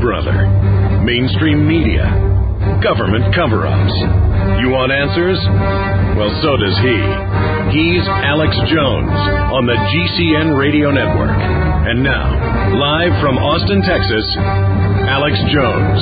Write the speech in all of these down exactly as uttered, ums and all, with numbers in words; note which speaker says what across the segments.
Speaker 1: Brother, mainstream media, government cover-ups. You want answers? Well, so does he. He's Alex Jones on the G C N Radio Network. And now, live from Austin, Texas, Alex Jones.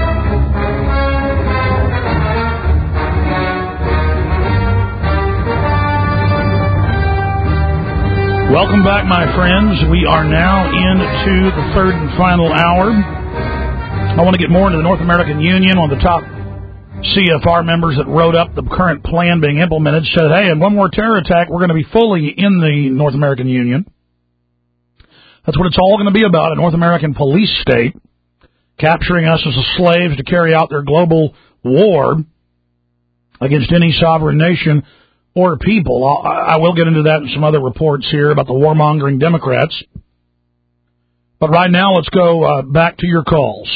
Speaker 2: Welcome back, my friends. We are now into the third and final hour. I want to get more into the North American Union. One of the top C F R members that wrote up the current plan being implemented said, hey, in one more terror attack, we're going to be fully in the North American Union. That's what it's all going to be about, a North American police state capturing us as slaves to carry out their global war against any sovereign nation or people. I will get into that in some other reports here about the warmongering Democrats. But right now, let's go uh, back to your calls.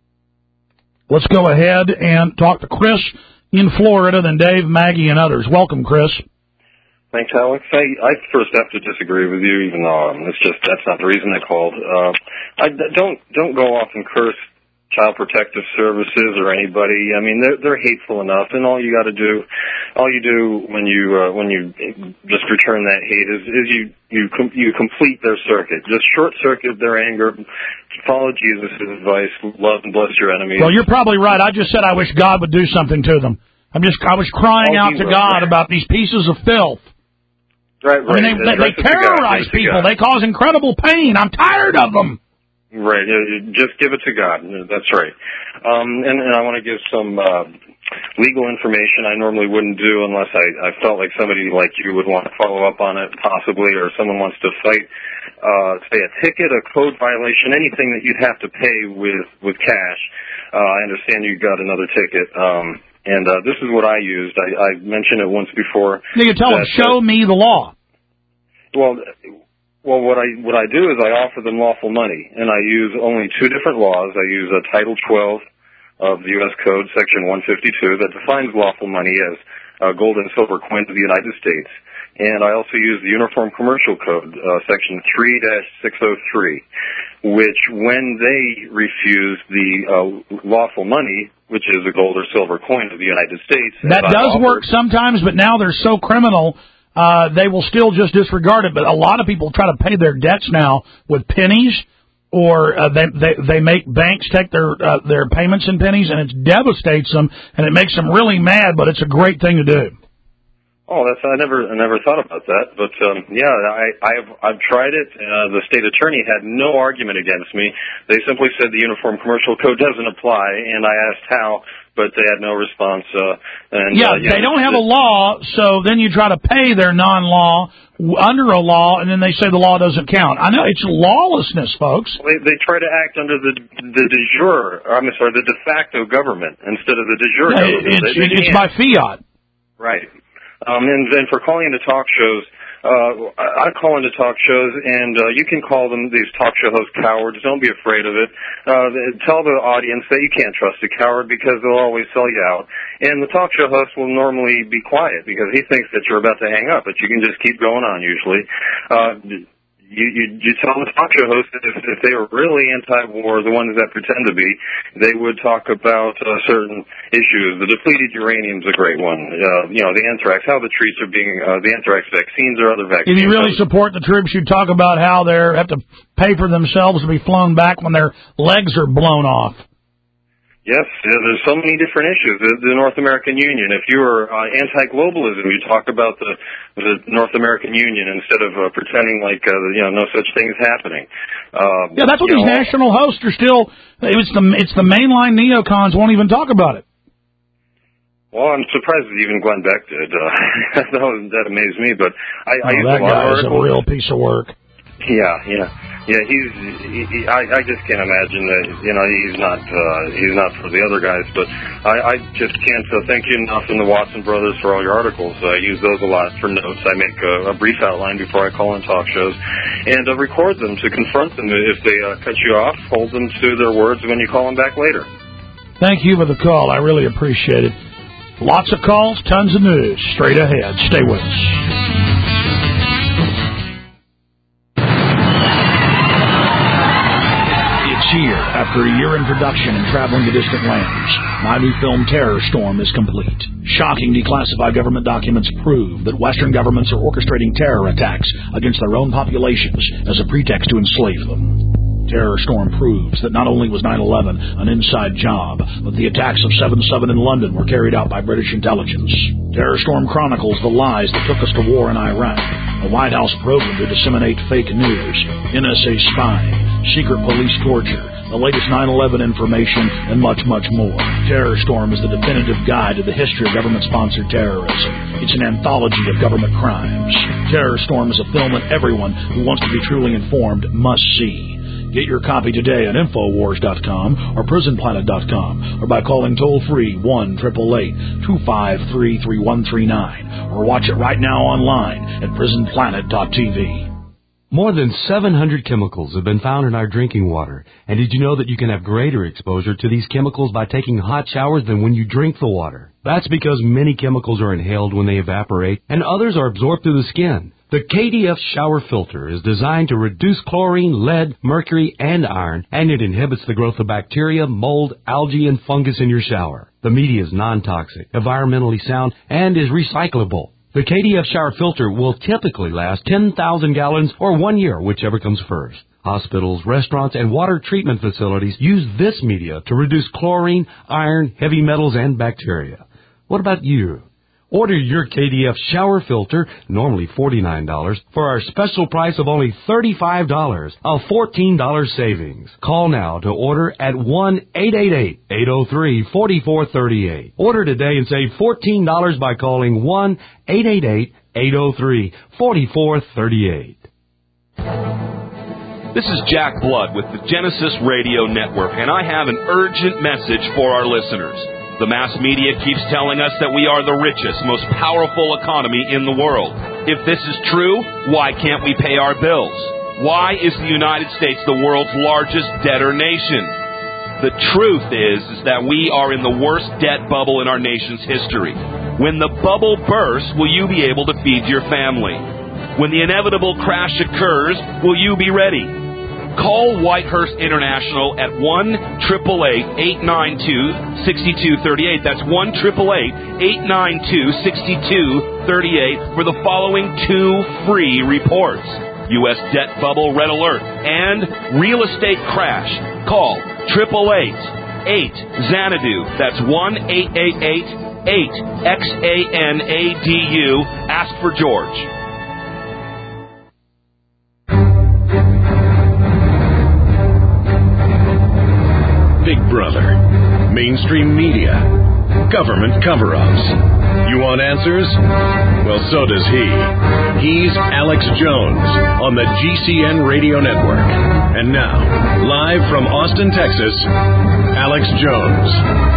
Speaker 2: Let's go ahead and talk to Chris in Florida, then Dave, Maggie, and others. Welcome, Chris.
Speaker 3: Thanks, Alex. I, I first have to disagree with you, even though um, it's just that's not the reason I called. Uh, I don't don't go off and curse Child Protective Services or anybody. I mean, they're, they're hateful enough, and all you got to do, all you do when you uh, when you just return that hate is, is you you com- you complete their circuit, just short circuit their anger. Follow Jesus' advice, love and bless your enemies.
Speaker 2: Well, you're probably right. I just said I wish God would do something to them. I'm just I was crying
Speaker 3: oh,
Speaker 2: out to God about these pieces of filth.
Speaker 3: Right, right.
Speaker 2: I mean, they, they, they terrorize people. They cause incredible pain. I'm tired of them.
Speaker 3: Right. Just give it to God. That's right. Um, and, and I want to give some uh, legal information I normally wouldn't do unless I, I felt like somebody like you would want to follow up on it, possibly, or someone wants to fight, uh, say, a ticket, a code violation, anything that you'd have to pay with, with cash. Uh, I understand you got another ticket. Um, and uh, this is what I used. I, I mentioned it once before.
Speaker 2: You tell them, show uh, me the law.
Speaker 3: Well... Well, what I what I do is I offer them lawful money, and I use only two different laws. I use uh, Title twelve of the U S Code, Section one fifty-two, that defines lawful money as uh, gold and silver coins of the United States. And I also use the Uniform Commercial Code, uh, Section three dash six oh three, which when they refuse the uh, lawful money, which is a gold or silver coin of the United States.
Speaker 2: That does offer, work sometimes, but now they're so criminal... Uh, they will still just disregard it, but a lot of people try to pay their debts now with pennies, or uh, they, they they make banks take their uh, their payments in pennies, and it devastates them, and it makes them really mad. But it's a great thing to do.
Speaker 3: Oh, that's I never I never thought about that, but um, yeah, I I've I've tried it. Uh, the state attorney had no argument against me. They simply said the Uniform Commercial Code doesn't apply, and I asked how. But they had no response. Uh, and,
Speaker 2: yeah,
Speaker 3: uh, yeah,
Speaker 2: they don't have a law, so then you try to pay their non-law under a law, and then they say the law doesn't count. I know, it's lawlessness, folks.
Speaker 3: They, they try to act under the the de jure, I'm sorry, the de facto government instead of the de jure
Speaker 2: yeah,
Speaker 3: government.
Speaker 2: It's,
Speaker 3: they, they
Speaker 2: it's by fiat.
Speaker 3: Right. Um, and then for calling into talk shows, Uh, I call into talk shows, and uh, you can call them, these talk show hosts, cowards. Don't be afraid of it. Uh, tell the audience that you can't trust a coward because they'll always sell you out. And the talk show host will normally be quiet because he thinks that you're about to hang up, but you can just keep going on usually. Uh, You, you, you tell the talk show host that if, if they were really anti-war, the ones that pretend to be, they would talk about uh, certain issues. The depleted uranium's a great one. Uh, you know, the anthrax, how the trees are being, uh, the anthrax vaccines or other vaccines.
Speaker 2: If you really support the troops, you talk about how they have to pay for themselves to be flown back when their legs are blown off.
Speaker 3: Yes, there's so many different issues. The, the North American Union. If you were uh, anti-globalism, you talk about the, the North American Union instead of uh, pretending like uh, you know no such thing is happening. Uh,
Speaker 2: yeah, that's what these know, national hosts are still. It's the it's the mainline neocons won't even talk about it.
Speaker 3: Well, I'm surprised that even Glenn Beck did. Uh, that, was, that amazed me. But I,
Speaker 2: oh,
Speaker 3: I use
Speaker 2: that
Speaker 3: a lot
Speaker 2: guy
Speaker 3: of
Speaker 2: is a real piece of work.
Speaker 3: Yeah, yeah. Yeah, he's. He, he, I, I just can't imagine that. You know, he's not. Uh, he's not for the other guys. But I, I just can't uh, thank you enough, and the Watson brothers, for all your articles. I use those a lot for notes. I make a, a brief outline before I call in talk shows, and uh, record them to confront them if they uh, cut you off. Hold them to their words when you call them back later.
Speaker 2: Thank you for the call. I really appreciate it. Lots of calls, tons of news. Straight ahead. Stay with us.
Speaker 1: Here
Speaker 2: After a year in production and traveling to distant lands, my new film Terror Storm is complete. Shocking declassified government documents prove that Western governments are orchestrating terror attacks against their own populations as a pretext to enslave them. Terror Storm proves that not only was nine eleven an inside job, but the attacks of seven seven in London were carried out by British intelligence. Terror Storm chronicles the lies that took us to war in Iraq, a White House program to disseminate fake news, N S A spying, secret police torture, the latest nine eleven information, and much, much more. Terror Storm is the definitive guide to the history of government-sponsored terrorism. It's an anthology of government crimes. Terror Storm is a film that everyone who wants to be truly informed must see. Get your copy today at Infowars dot com or Prison Planet dot com or by calling toll-free one eight eight eight, two five three, three one three nine or watch it right now online at Prison Planet dot T V.
Speaker 4: More than seven hundred chemicals have been found in our drinking water. And did you know that you can have greater exposure to these chemicals by taking hot showers than when you drink the water? That's because many chemicals are inhaled when they evaporate, and others are absorbed through the skin. The K D F shower filter is designed to reduce chlorine, lead, mercury, and iron, and it inhibits the growth of bacteria, mold, algae, and fungus in your shower. The media is non-toxic, environmentally sound, and is recyclable. The K D F shower filter will typically last ten thousand gallons or one year, whichever comes first. Hospitals, restaurants, and water treatment facilities use this media to reduce chlorine, iron, heavy metals, and bacteria. What about you? Order your K D F shower filter, normally forty-nine dollars, for our special price of only thirty-five dollars, a fourteen dollars savings. Call now to order at one eight eight eight, eight zero three, four four three eight. Order today and save fourteen dollars by calling one eight eight eight, eight zero three, four four three eight.
Speaker 5: This is Jack Blood with the Genesis Radio Network, and I have an urgent message for our listeners. The mass media keeps telling us that we are the richest, most powerful economy in the world. If this is true, why can't we pay our bills? Why is the United States the world's largest debtor nation? The truth is, is that we are in the worst debt bubble in our nation's history. When the bubble bursts, will you be able to feed your family? When the inevitable crash occurs, will you be ready? Call Whitehurst International at one eight eight eight, eight nine two, six two three eight. That's one eight eight eight, eight nine two, six two three eight for the following two free reports. U S debt bubble red alert and real estate crash. Call eight eight eight, eight Xanadu. That's one eight eight eight, eight X A N A D U. Ask for George.
Speaker 1: Big Brother, mainstream media, government cover-ups. You want answers? Well, so does he. He's Alex Jones on the G C N Radio Network. And now, live from Austin, Texas, Alex Jones.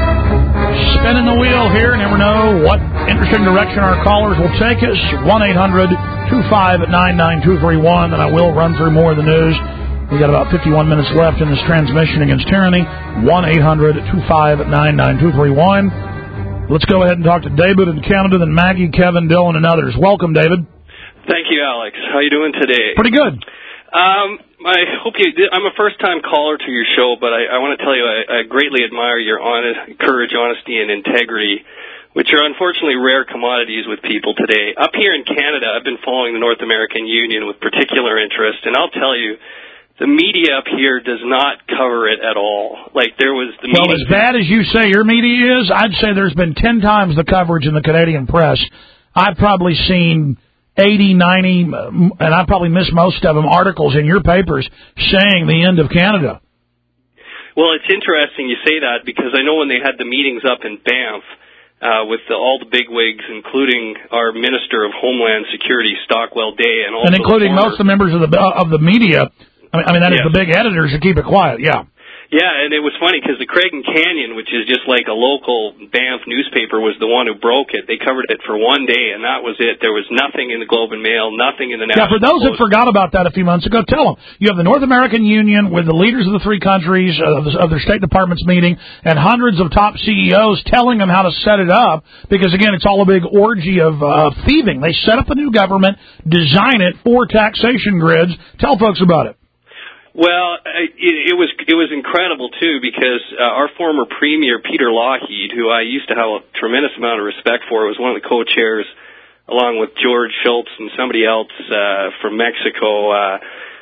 Speaker 2: Spinning the wheel here. Never know what interesting direction our callers will take us. one eight hundred, two five nine, nine two three one, and I will run through more of the news. We got about fifty-one minutes left in this transmission against tyranny. one eight hundred, two five nine, nine two three one. Let's go ahead and talk to David in Canada, then Maggie, Kevin, Dylan, and others. Welcome, David.
Speaker 6: Thank you, Alex. How are you doing today?
Speaker 2: Pretty good.
Speaker 6: Um, I hope you. I'm a first-time caller to your show, but I, I want to tell you I, I greatly admire your honest, courage, honesty, and integrity, which are unfortunately rare commodities with people today. Up here in Canada, I've been following the North American Union with particular interest, and I'll tell you, the media up here does not cover it at all. Like, there was the
Speaker 2: Well, as bad as you say your media is, I'd say there's been ten times the coverage in the Canadian press. I've probably seen eighty, ninety, and I probably missed most of them, articles in your papers saying the end of Canada.
Speaker 6: Well, it's interesting you say that, because I know when they had the meetings up in Banff uh, with the, all the bigwigs, including our Minister of Homeland Security, Stockwell Day, and also
Speaker 2: and including
Speaker 6: former,
Speaker 2: most of the members of the of the media. I mean, that
Speaker 6: yes.
Speaker 2: is the big editors who keep it quiet, yeah.
Speaker 6: Yeah, and it was funny because the Craigin Canyon, which is just like a local Banff newspaper, was the one who broke it. They covered it for one day, and that was it. There was nothing in the Globe and Mail, nothing in the National
Speaker 2: Yeah, for those
Speaker 6: Post.
Speaker 2: that forgot about that a few months ago, tell them. You have the North American Union with the leaders of the three countries uh, of, the, of their State Departments meeting, and hundreds of top C E Os telling them how to set it up, because, again, it's all a big orgy of uh, thieving. They set up a new government, design it for taxation grids. Tell folks about it.
Speaker 6: Well, it, it was it was incredible too, because uh, our former premier Peter Lougheed, who I used to have a tremendous amount of respect for, was one of the co-chairs, along with George Schultz and somebody else uh, from Mexico. Uh,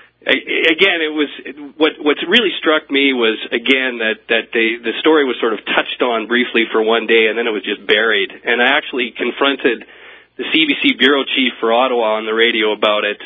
Speaker 6: again, it was what what really struck me was again that that they, the story was sort of touched on briefly for one day, and then it was just buried. And I actually confronted the C B C bureau chief for Ottawa on the radio about it.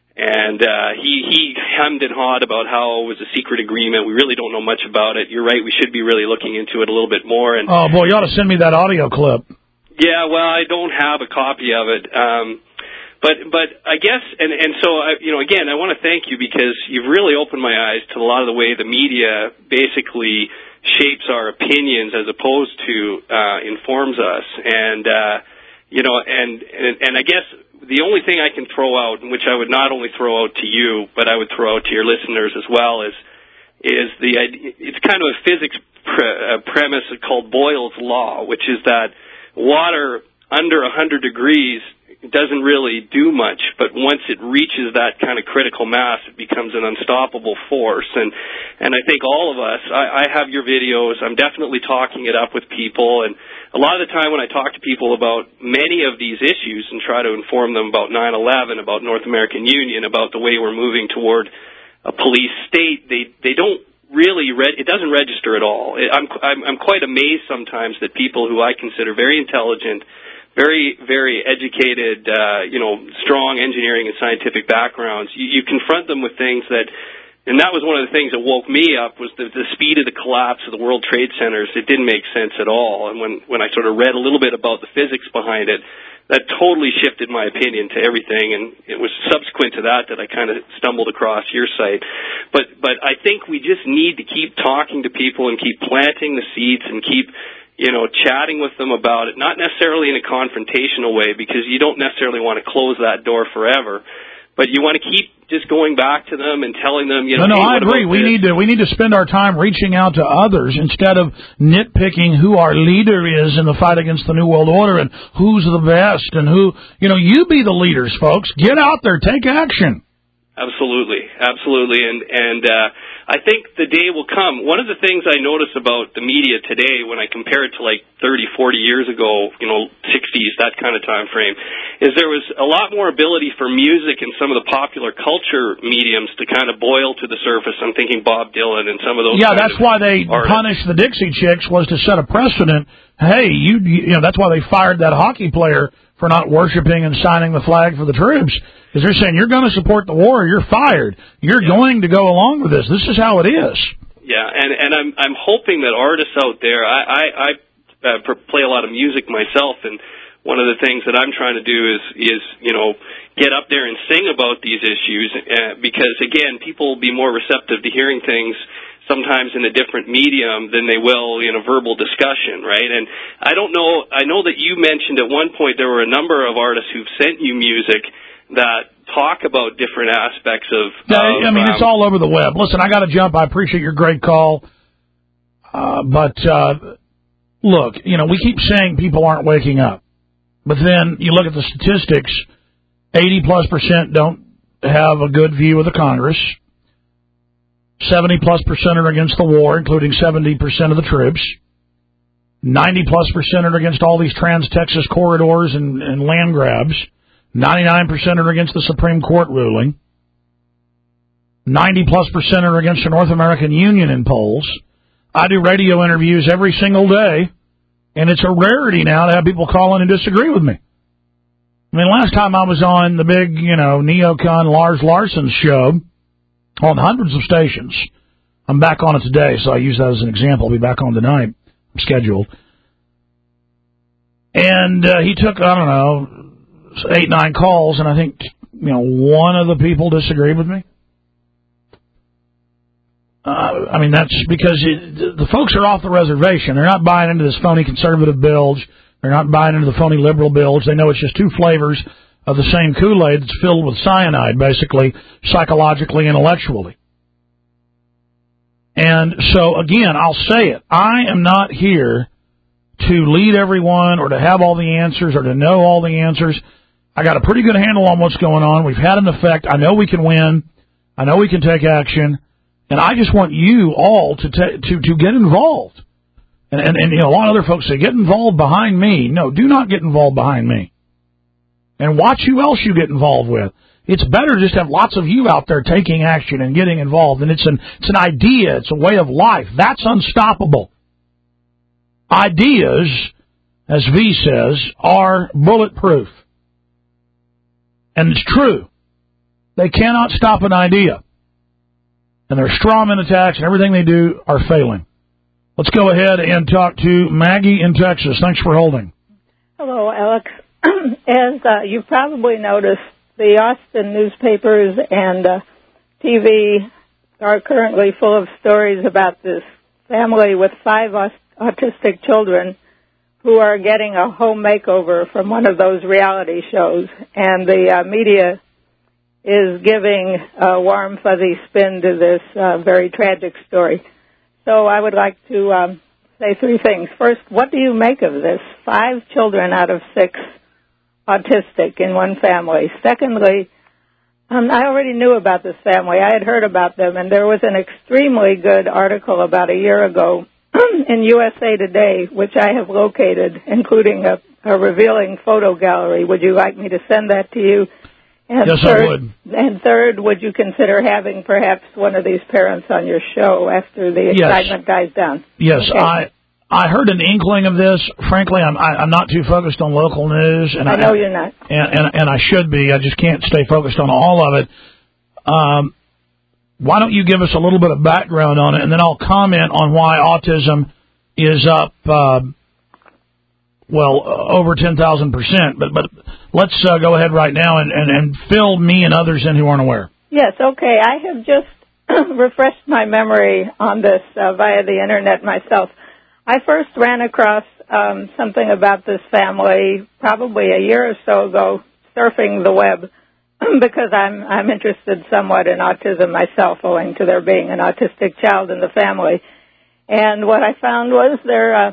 Speaker 6: And uh, he, he hemmed and hawed about how it was a secret agreement. We really don't know much about it. You're right, we should be really looking into it a little bit more. And
Speaker 2: oh, boy, you ought to send me that audio clip.
Speaker 6: Yeah, well, I don't have a copy of it. Um, but but I guess, and, and so, I, you know, again, I want to thank you, because you've really opened my eyes to a lot of the way the media basically shapes our opinions as opposed to uh, informs us. And, uh, you know, and, and, and I guess the only thing I can throw out, which I would not only throw out to you, but I would throw out to your listeners as well, is is the it's kind of a physics pre- uh, premise called Boyle's Law, which is that water under one hundred degrees doesn't really do much, but once it reaches that kind of critical mass, it becomes an unstoppable force. And and I think all of us, I, I have your videos, I'm definitely talking it up with people, and a lot of the time when I talk to people about many of these issues and try to inform them about nine eleven, about North American Union, about the way we're moving toward a police state, they they don't really, re- it doesn't register at all. I'm, I'm, I'm quite amazed sometimes that people who I consider very intelligent, very, very educated, uh, you know, strong engineering and scientific backgrounds, you, you confront them with things that, and that was one of the things that woke me up, was the, the speed of the collapse of the World Trade Centers. It didn't make sense at all. And when, when I sort of read a little bit about the physics behind it, that totally shifted my opinion to everything. And it was subsequent to that that I kind of stumbled across your site. But, but I think we just need to keep talking to people and keep planting the seeds and keep, you know, chatting with them about it, not necessarily in a confrontational way, because you don't necessarily want to close that door forever. But you want to keep just going back to them and telling them, you know,
Speaker 2: no, no,
Speaker 6: hey,
Speaker 2: I agree. We need to we need to spend our time reaching out to others instead of nitpicking who our leader is in the fight against the New World Order and who's the best and who, you know, you be the leaders, folks. Get out there, take action.
Speaker 6: Absolutely, absolutely, and and uh, I think the day will come. One of the things I notice about the media today, when I compare it to like thirty, forty years ago, you know, sixties, that kind of time frame, is there was a lot more ability for music and some of the popular culture mediums to kind of boil to the surface. I'm thinking Bob Dylan and some of those.
Speaker 2: Yeah, that's why they artists. punished the Dixie Chicks, was to set a precedent. Hey, you, you know, that's why they fired that hockey player for not worshiping and signing the flag for the troops. Because they're saying, you're going to support the war, or you're fired. You're yeah. going to go along with this. This is how it is.
Speaker 6: Yeah, and, and I'm I'm hoping that artists out there, I, I, I uh, play a lot of music myself, and one of the things that I'm trying to do is, is you know, get up there and sing about these issues, uh, because, again, people will be more receptive to hearing things sometimes in a different medium than they will in a verbal discussion, right? And I don't know, I know that you mentioned at one point there were a number of artists who've sent you music that talk about different aspects of...
Speaker 2: Yeah,
Speaker 6: of
Speaker 2: I mean,
Speaker 6: um,
Speaker 2: it's all over the web. Listen, I got to jump. I appreciate your great call. Uh, but, uh, look, you know, we keep saying people aren't waking up. But then you look at the statistics, eighty plus percent don't have a good view of the Congress. seventy plus percent are against the war, including seventy percent of the troops. ninety plus percent are against all these trans-Texas corridors and, and land grabs. ninety-nine percent are against the Supreme Court ruling. ninety plus percent are against the North American Union in polls. I do radio interviews every single day, and it's a rarity now to have people call in and disagree with me. I mean, last time I was on the big, you know, neocon Lars Larson show on hundreds of stations. I'm back on it today, so I use that as an example. I'll be back on tonight. I'm scheduled. And uh, he took, I don't know, eight, nine calls, and I think, you know, one of the people disagreed with me. Uh, I mean, that's because it, the folks are off the reservation. They're not buying into this phony conservative bilge. They're not buying into the phony liberal bilge. They know it's just two flavors of the same Kool-Aid that's filled with cyanide, basically, psychologically, intellectually. And so, again, I'll say it. I am not here to lead everyone or to have all the answers or to know all the answers. I got a pretty good handle on what's going on. We've had an effect. I know we can win. I know we can take action, and I just want you all to ta- to to get involved. And, and and you know, a lot of other folks say, get involved behind me. No, do not get involved behind me. And watch who else you get involved with. It's better just to have lots of you out there taking action and getting involved. And it's an it's an idea. It's a way of life. That's unstoppable. Ideas, as V says, are bulletproof. And it's true. They cannot stop an idea. And their strawman attacks and everything they do are failing. Let's go ahead and talk to Maggie in Texas. Thanks for holding.
Speaker 7: Hello, Alex. As uh, you've probably noticed, the Austin newspapers and uh, T V are currently full of stories about this family with five aut- autistic children who are getting a home makeover from one of those reality shows. And the uh, media is giving a warm, fuzzy spin to this uh, very tragic story. So I would like to um, say three things. First, what do you make of this? Five children out of six autistic in one family. Secondly, um, I already knew about this family. I had heard about them, and there was an extremely good article about a year ago in U S A Today, which I have located, including a, a revealing photo gallery. Would you like me to send that to you? And
Speaker 2: yes,
Speaker 7: third,
Speaker 2: I would.
Speaker 7: And third, would you consider having perhaps one of these parents on your show after the excitement
Speaker 2: yes.
Speaker 7: dies down?
Speaker 2: Yes,
Speaker 7: okay.
Speaker 2: I I heard an inkling of this. Frankly, I'm I, I'm not too focused on local news, and
Speaker 7: I
Speaker 2: I
Speaker 7: know you're not,
Speaker 2: and, and and I should be. I just can't stay focused on all of it. Um, why don't you give us a little bit of background on it, and then I'll comment on why autism is up. Uh, Well, uh, over ten thousand percent, but but let's uh, go ahead right now and, and, and fill me and others in who aren't aware.
Speaker 7: Yes, okay. I have just refreshed my memory on this uh, via the Internet myself. I first ran across um, something about this family probably a year or so ago, surfing the web, because I'm I'm interested somewhat in autism myself, owing to there being an autistic child in the family. And what I found was there... Uh,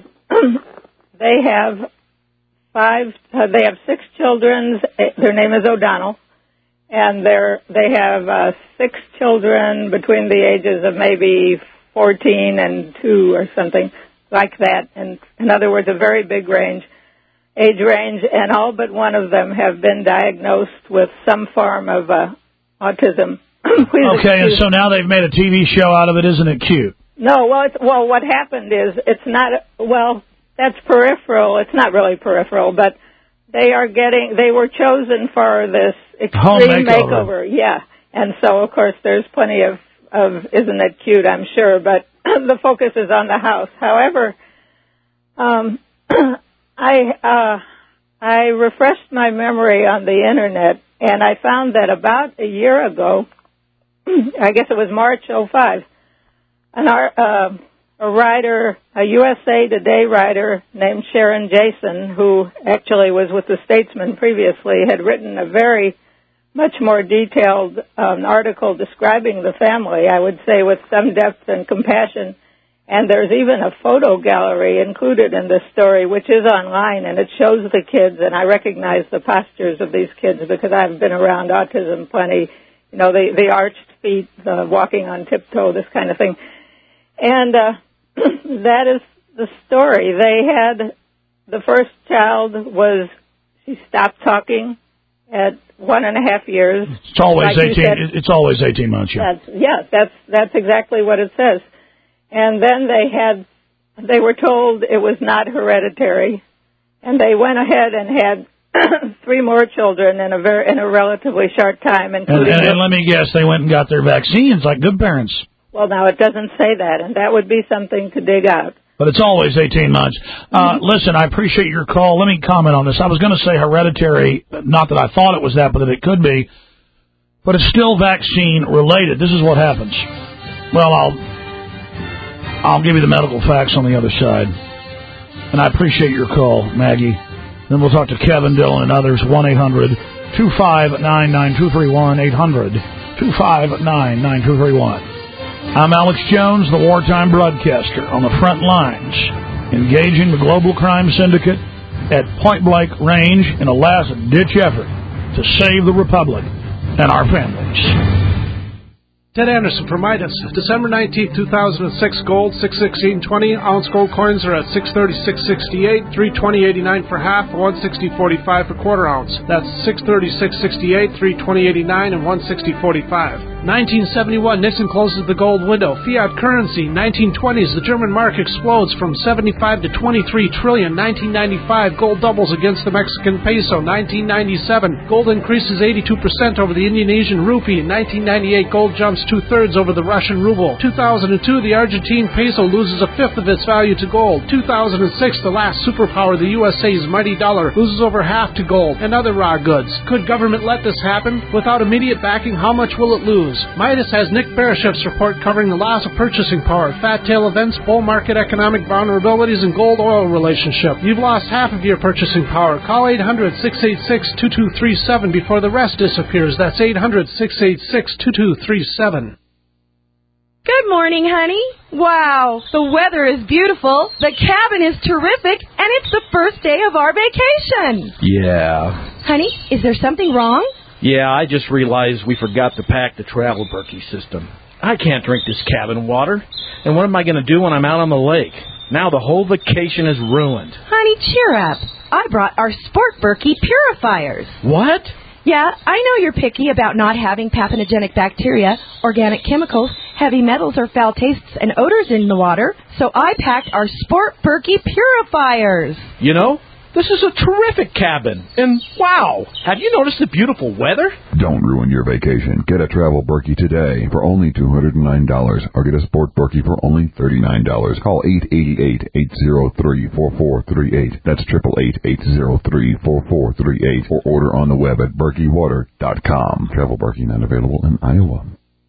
Speaker 7: They have five. Uh, they have six children. Their name is O'Donnell, and they're they have uh, six children between the ages of maybe fourteen and two or something like that. And in other words, a very big range, age range, and all but one of them have been diagnosed with some form of uh, autism.
Speaker 2: Okay, and so now they've made a T V show out of it. Isn't it cute?
Speaker 7: No, well, it's, well, what happened is it's not well. That's peripheral. It's not really peripheral, but they are getting, they were chosen for this extreme makeover. makeover. Yeah. And so, of course, there's plenty of, of, isn't it cute, I'm sure, but the focus is on the house. However, um, I, uh, I refreshed my memory on the Internet, and I found that about a year ago, I guess it was March oh five, an art, uh, a writer, a U S A Today writer named Sharon Jason, who actually was with the Statesman previously, had written a very much more detailed um, article describing the family, I would say with some depth and compassion. And there's even a photo gallery included in this story, which is online, and it shows the kids, and I recognize the postures of these kids because I've been around autism plenty, you know, the, the arched feet, the walking on tiptoe, this kind of thing. And uh, that is the story. They had, the first child was, she stopped talking at one and a half years.
Speaker 2: It's always
Speaker 7: like
Speaker 2: eighteen.
Speaker 7: Said,
Speaker 2: it's always eighteen months. Yeah.
Speaker 7: That's, yeah, that's that's exactly what it says. And then they had, they were told it was not hereditary, and they went ahead and had three more children in a very in a relatively short time.
Speaker 2: And, and, and let me guess, they went and got their vaccines like good parents.
Speaker 7: Well, now, it doesn't say that, and that would be something to dig out.
Speaker 2: But it's always eighteen months. Uh, mm-hmm. Listen, I appreciate your call. Let me comment on this. I was going to say hereditary, not that I thought it was that, but that it could be. But it's still vaccine-related. This is what happens. Well, I'll, I'll give you the medical facts on the other side. And I appreciate your call, Maggie. Then we'll talk to Kevin, Dylan, and others. one eight hundred two five nine nine two three one, eight hundred two five nine nine two three one. I'm Alex Jones, the wartime broadcaster, on the front lines, engaging the global crime syndicate at point-blank range in a last-ditch effort to save the Republic and our families.
Speaker 8: Ted Anderson from Midas. December nineteenth, two thousand six, gold, six sixteen twenty. Ounce gold coins are at six thirty-six sixty-eight, three twenty eighty-nine for half, one sixty forty-five for quarter ounce. That's six thirty-six sixty-eight, three twenty eighty-nine, and one sixty forty-five. nineteen seventy-one, Nixon closes the gold window. Fiat currency. nineteen twenties, the German mark explodes from seventy-five to twenty-three trillion. nineteen ninety-five, gold doubles against the Mexican peso. nineteen ninety-seven, gold increases eighty-two percent over the Indonesian rupee. nineteen ninety-eight, gold jumps two-thirds over the Russian ruble. two thousand two, the Argentine peso loses a fifth of its value to gold. two thousand six, the last superpower, the U S A's mighty dollar, loses over half to gold and other raw goods. Could government let this happen? Without immediate backing, how much will it lose? Midas has Nick Bereshev's report covering the loss of purchasing power, fat tail events, bull market economic vulnerabilities, and gold-oil relationship. You've lost half of your purchasing power. Call eight hundred, six eight six, two two three seven before the rest disappears. That's eight hundred, six eight six, two two three seven.
Speaker 9: Good morning, honey. Wow, the weather is beautiful, the cabin is terrific, and it's the first day of our vacation.
Speaker 10: Yeah.
Speaker 9: Honey, is there something wrong?
Speaker 10: Yeah, I just realized we forgot to pack the travel Berkey system. I can't drink this cabin water. And what am I going to do when I'm out on the lake? Now the whole vacation is ruined.
Speaker 9: Honey, cheer up. I brought our Sport Berkey purifiers.
Speaker 10: What?
Speaker 9: Yeah, I know you're picky about not having pathogenic bacteria, organic chemicals, heavy metals, or foul tastes and odors in the water, so I packed our Sport Berkey purifiers.
Speaker 10: You know, this is a terrific cabin. And wow, have you noticed the beautiful weather?
Speaker 11: Don't ruin your vacation. Get a Travel Berkey today for only two hundred nine dollars or get a Sport Berkey for only thirty-nine dollars. Call eight eight eight, eight zero three, four four three eight. That's eight eight eight, eight zero three, four four three eight or order on the web at berkey water dot com. Travel Berkey not available in Iowa.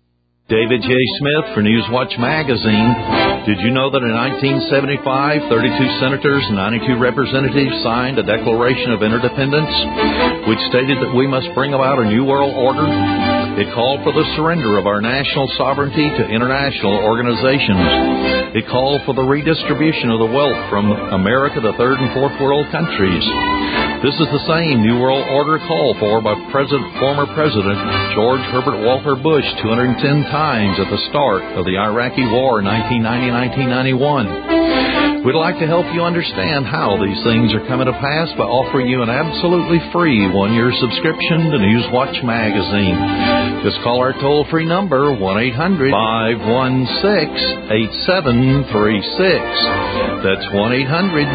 Speaker 12: David J. Smith for Newswatch Magazine. Did you know that in nineteen seventy-five, thirty-two senators and ninety-two representatives signed a Declaration of Interdependence, which stated that we must bring about a new world order? It called for the surrender of our national sovereignty to international organizations. It called for the redistribution of the wealth from America to third and fourth world countries. This is the same New World Order called for by President, former President George Herbert Walker Bush two hundred ten times at the start of the Iraqi War in nineteen ninety to nineteen ninety-one. We'd like to help you understand how these things are coming to pass by offering you an absolutely free one-year subscription to Newswatch Magazine. Just call our toll-free number, one eight hundred, five one six, eight seven three six. That's one eight hundred,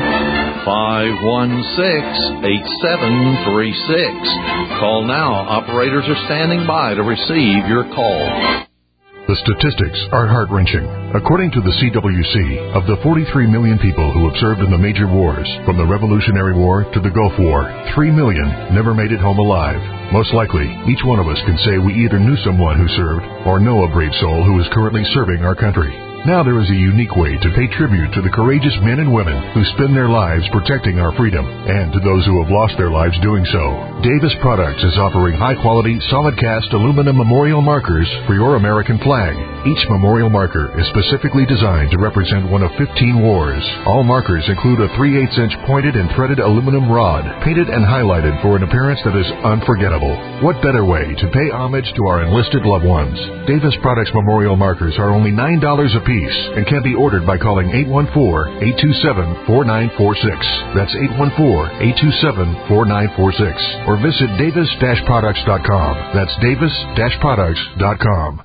Speaker 12: five one six, eight seven three six. Call now. Operators are standing by to receive your call.
Speaker 13: The statistics are heart-wrenching. According to the C W C, of the forty-three million people who have served in the major wars, from the Revolutionary War to the Gulf War, three million never made it home alive. Most likely, each one of us can say we either knew someone who served or know a brave soul who is currently serving our country. Now there is a unique way to pay tribute to the courageous men and women who spend their lives protecting our freedom, and to those who have lost their lives doing so. Davis Products is offering high-quality, solid-cast aluminum memorial markers for your American flag. Each memorial marker is specifically designed to represent one of fifteen wars. All markers include a three eighths inch pointed and threaded aluminum rod, painted and highlighted for an appearance that is unforgettable. What better way to pay homage to our enlisted loved ones? Davis Products memorial markers are only nine dollars a piece and can be ordered by calling eight one four, eight two seven, four nine four six. That's eight one four, eight two seven, four nine four six. Or visit davis dash products dot com. That's davis dash products dot com.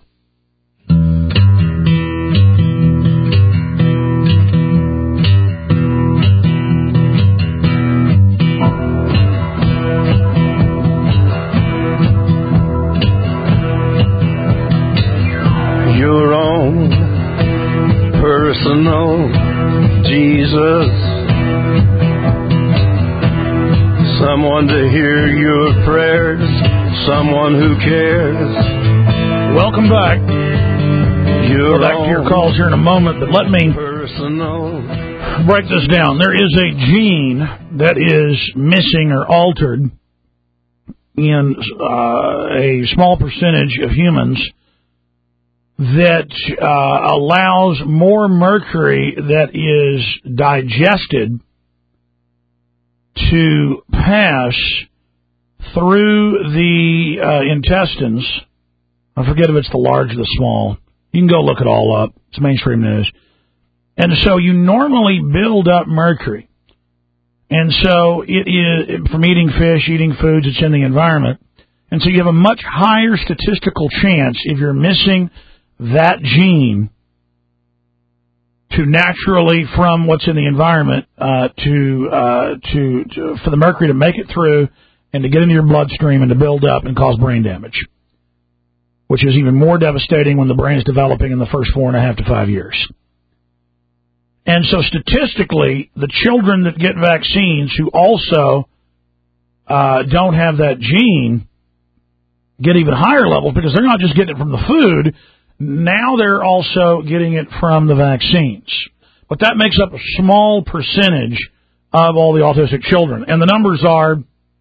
Speaker 14: Your own personal Jesus, someone to hear your prayers, someone who cares.
Speaker 2: Welcome back.
Speaker 14: Your
Speaker 2: We're back to your calls here in a moment, but let me
Speaker 14: personal.
Speaker 2: break this down. There is a gene that is missing or altered in uh, a small percentage of humans that uh, allows more mercury that is digested to pass through the uh, intestines I forget if it's the large or the small. You can go look it all up. It's mainstream news. And so you normally build up mercury. And so it is from eating fish, eating foods, it's in the environment. And so you have a much higher statistical chance if you're missing that gene to naturally, from what's in the environment, uh, to, uh, to, to, for the mercury to make it through and to get into your bloodstream and to build up and cause brain damage, which is even more devastating when the brain is developing in the first four and a half to five years. And so statistically, the children that get vaccines who also uh, don't have that gene get even higher levels because they're not just getting it from the food. Now they're also getting it from the vaccines. But that makes up a small percentage of all the autistic children. And the numbers are,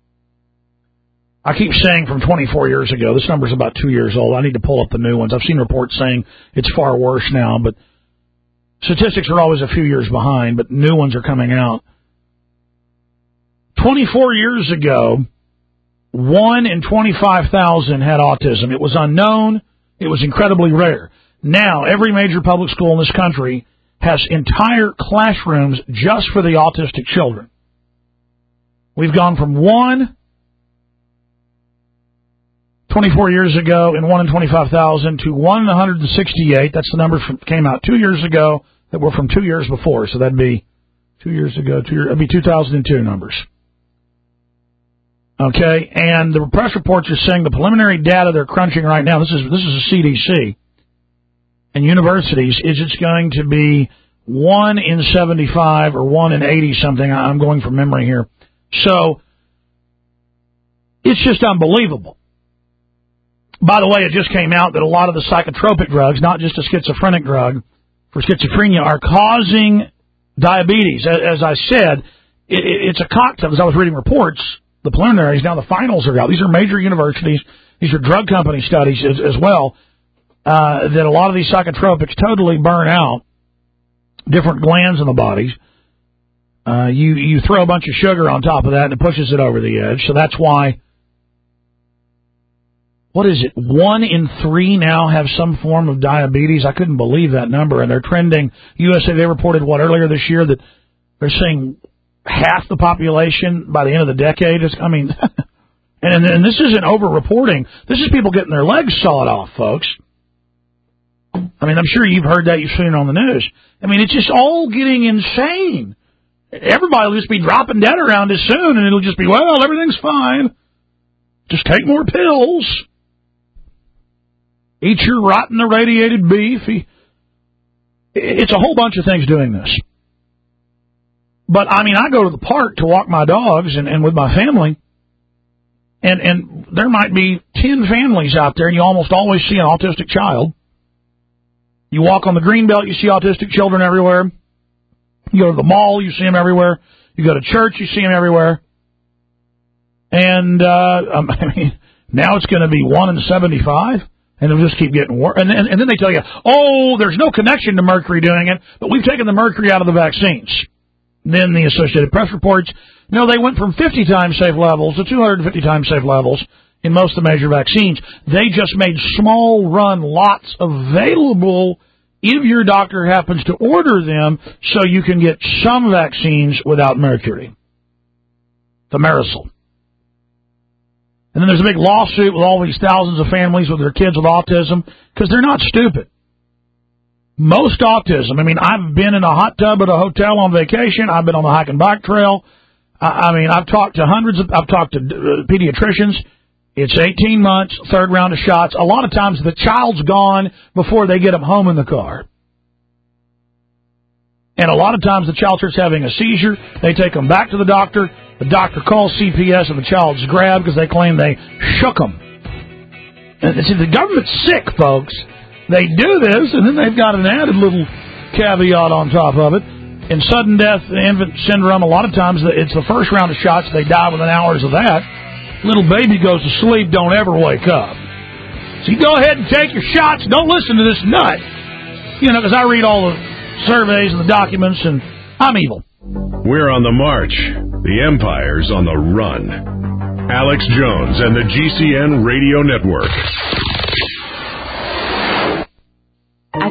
Speaker 2: I keep saying from twenty-four years ago. This number's about two years old. I need to pull up the new ones. I've seen reports saying it's far worse now, but statistics are always a few years behind, but new ones are coming out. twenty-four years ago, one in twenty-five thousand had autism. It was unknown. It was incredibly rare. Now, every major public school in this country has entire classrooms just for the autistic children. We've gone from one twenty-four years ago and one in twenty-five thousand to one in one hundred sixty-eight. That's the numbers that came out two years ago that were from two years before. So that'd be two years ago. Two years, that'd be two thousand two numbers. Okay, and the press reports are saying the preliminary data they're crunching right now, this is this is a C D C, and universities, is it's going to be one in seventy-five or one in eighty something. I'm going from memory here. So it's just unbelievable. By the way, it just came out that a lot of the psychotropic drugs, not just a schizophrenic drug for schizophrenia, are causing diabetes. As I said, it's a cocktail. As I was reading reports, the preliminaries, now the finals are out. These are major universities. These are drug company studies as, as well, uh, that a lot of these psychotropics totally burn out different glands in the body. Uh, you, you throw a bunch of sugar on top of that and it pushes it over the edge. So that's why, what is it, one in three now have some form of diabetes? I couldn't believe that number. And they're trending. U S A, they reported, what, earlier this year that they're saying half the population by the end of the decade is, I mean, and, and this isn't over-reporting. This is people getting their legs sawed off, folks. I mean, I'm sure you've heard that. You've seen it on the news. I mean, it's just all getting insane. Everybody will just be dropping dead around as soon, and it'll just be, well, everything's fine. Just take more pills. Eat your rotten irradiated beef. It's a whole bunch of things doing this. But, I mean, I go to the park to walk my dogs and, and with my family, and, and there might be ten families out there, and you almost always see an autistic child. You walk on the Greenbelt, you see autistic children everywhere. You go to the mall, you see them everywhere. You go to church, you see them everywhere. And, uh, um, I mean, now it's going to be one in seventy-five, and it'll just keep getting worse. And, and, and then they tell you, oh, there's no connection to mercury doing it, but we've taken the mercury out of the vaccines. Then the Associated Press reports, no, they went from fifty times safe levels to two hundred fifty times safe levels in most of the major vaccines. They just made small run lots available if your doctor happens to order them so you can get some vaccines without mercury. The Marisol. And then there's a big lawsuit with all these thousands of families with their kids with autism because they're not stupid. Most autism, I mean, I've been in a hot tub at a hotel on vacation. I've been on the hike and bike trail. I, I mean, I've talked to hundreds of, I've talked to uh, pediatricians. It's eighteen months, third round of shots. A lot of times the child's gone before they get them home in the car. And a lot of times the child starts having a seizure. They take them back to the doctor. The doctor calls C P S and the child's grabbed because they claim they shook them. And see, the government's sick, folks. They do this, and then they've got an added little caveat on top of it. In sudden death infant syndrome, a lot of times it's the first round of shots. They die within hours of that. Little baby goes to sleep, don't ever wake up. So you go ahead and take your shots. Don't listen to this nut. You know, because I read all the surveys and the documents, and I'm evil.
Speaker 1: We're on the march. The Empire's on the run. Alex Jones and the G C N Radio Network.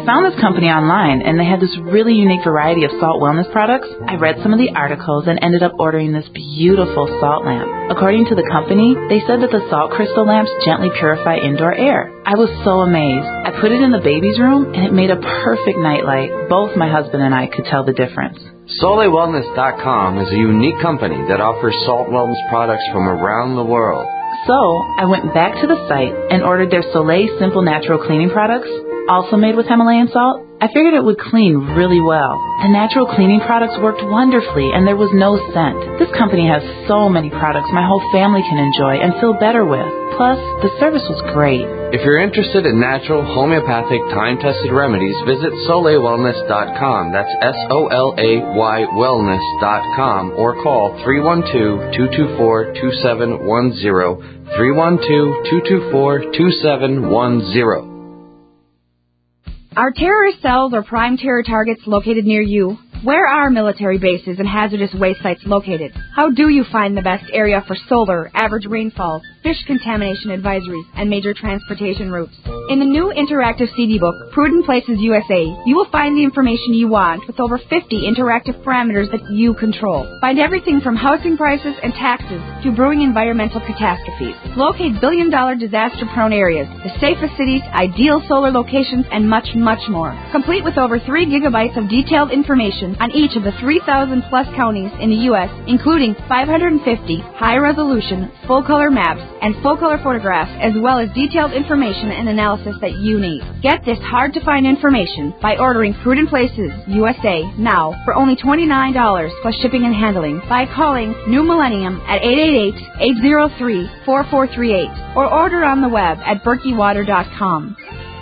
Speaker 15: I found this company online, and they had this really unique variety of salt wellness products. I read some of the articles and ended up ordering this beautiful salt lamp. According to the company, they said that the salt crystal lamps gently purify indoor air. I was so amazed. I put it in the baby's room, and it made a perfect nightlight. Both my husband and I could tell the difference.
Speaker 16: Soleil Wellness dot com is a unique company that offers salt wellness products from around the world.
Speaker 15: So, I went back to the site and ordered their Soleil Simple Natural Cleaning products, also made with Himalayan salt. I figured it would clean really well. The natural cleaning products worked wonderfully, and there was no scent. This company has so many products my whole family can enjoy and feel better with. Plus, the service was great.
Speaker 16: If you're interested in natural, homeopathic, time-tested remedies, visit Soleil Wellness dot com. That's S O L A Y Wellness dot com, or call three one two, two two four, two seven one zero, three one two, two two four, two seven one zero.
Speaker 17: Are terrorist cells or prime terror targets located near you? Where are military bases and hazardous waste sites located? How do you find the best area for solar, average rainfall, fish contamination advisories, and major transportation routes? In the new interactive C D book, Prudent Places U S A, you will find the information you want with over fifty interactive parameters that you control. Find everything from housing prices and taxes to brewing environmental catastrophes. Locate billion-dollar disaster-prone areas, the safest cities, ideal solar locations, and much, much more. Complete with over three gigabytes of detailed information on each of the three thousand plus counties in the U S, including five hundred fifty high-resolution, full-color maps and full-color photographs, as well as detailed information and analysis that you need. Get this hard-to-find information by ordering Prudent Places U S A now for only twenty-nine dollars plus shipping and handling by calling New Millennium at eight eight eight, eight zero three, four four three eight or order on the web at berkey water dot com.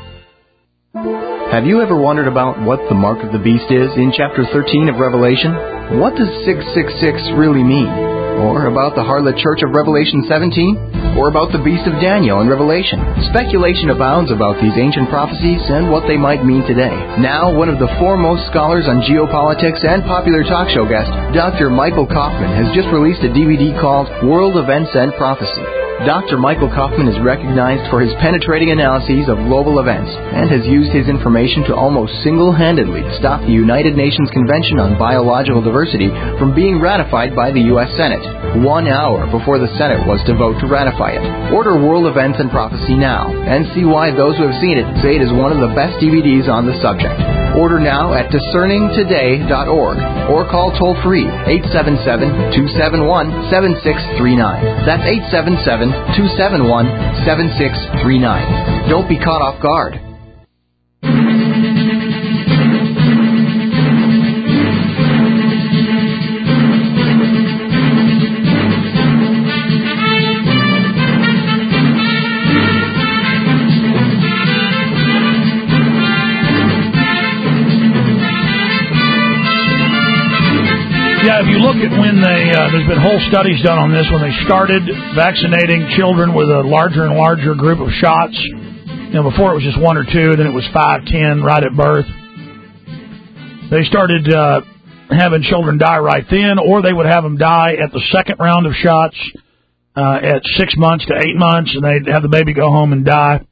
Speaker 18: Have you ever wondered about what the mark of the beast is in chapter thirteen of Revelation? What does six six six really mean? Or about the harlot church of Revelation seventeen? Or about the beast of Daniel in Revelation? Speculation abounds about these ancient prophecies and what they might mean today. Now, one of the foremost scholars on geopolitics and popular talk show guest, Doctor Michael Kaufman, has just released a D V D called World Events and Prophecy. Doctor Michael Kaufman is recognized for his penetrating analyses of global events and has used his information to almost single-handedly stop the United Nations Convention on Biological Diversity from being ratified by the U S Senate, one hour before the Senate was to vote to ratify it. Order World Events and Prophecy now and see why those who have seen it say it is one of the best D V Ds on the subject. Order now at discerning today dot org or call toll-free eight seven seven, two seven one, seven six three nine. That's eight seven seven, two seven one, seven six three nine. Don't be caught off guard.
Speaker 2: Yeah, if you look at when they, uh, there's been whole studies done on this, when they started vaccinating children with a larger and larger group of shots. You know, before it was just one or two, then it was five, ten right at birth. They started uh, having children die right then, or they would have them die at the second round of shots uh, at six months to eight months, and they'd have the baby go home and die.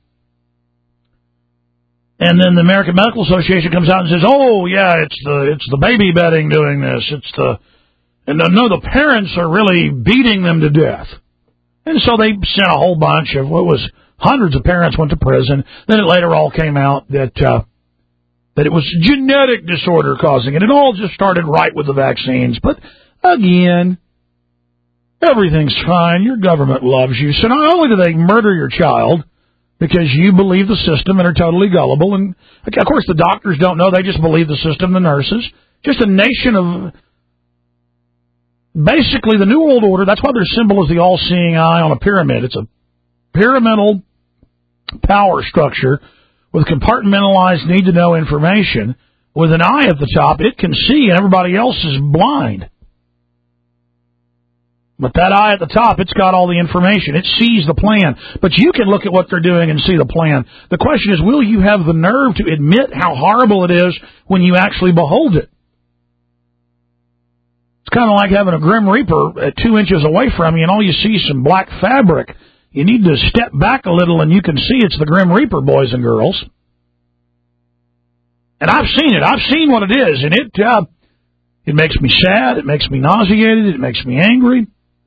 Speaker 2: And then the American Medical Association comes out and says, "Oh, yeah, it's the it's the baby bedding doing this. It's the and no, the parents are really beating them to death." And so they sent a whole bunch of what was hundreds of parents went to prison. Then it later all came out that uh, that it was genetic disorder causing it. It all just started right with the vaccines. But again, everything's fine. Your government loves you. So not only do they murder your child because you believe the system and are totally gullible. And, of course, the doctors don't know. They just believe the system, the nurses. Just a nation of basically the New World Order. That's why their symbol is the all-seeing eye on a pyramid. It's a pyramidal power structure with compartmentalized need-to-know information. With an eye at the top, it can see, and everybody else is blind. But that eye at the top, it's got all the information. It sees the plan. But you can look at what they're doing and see the plan. The question is, will you have the nerve to admit how horrible it is when you actually behold it? It's kind of like having a Grim Reaper at two inches away from you, and all you see is some black fabric. You need to step back a little, and you can see it's the Grim Reaper, boys and girls. And I've seen it. I've seen what it is, and it uh, it makes me sad. It makes me nauseated. It makes me angry.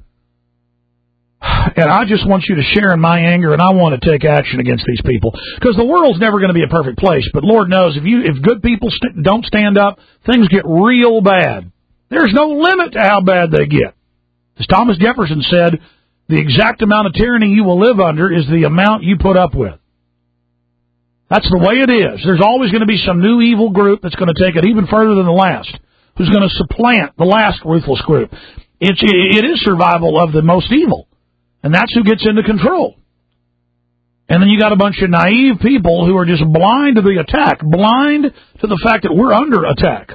Speaker 2: And I just want you to share in my anger, and I want to take action against these people. Because the world's never going to be a perfect place, but Lord knows, if you if good people st- don't stand up, things get real bad. There's no limit to how bad they get. As Thomas Jefferson said, the exact amount of tyranny you will live under is the amount you put up with. That's the way it is. There's always going to be some new evil group that's going to take it even further than the last, who's going to supplant the last ruthless group. It's, it is survival of the most evil, and that's who gets into control. And then you got a bunch of naive people who are just blind to the attack, blind to the fact that we're under attack.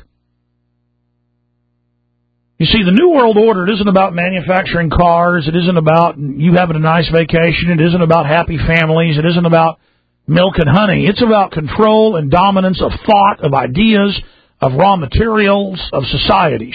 Speaker 2: You see, the New World Order, it isn't about manufacturing cars. It isn't about you having a nice vacation. It isn't about happy families. It isn't about milk and honey. It's about control and dominance of thought, of ideas, of raw materials, of societies.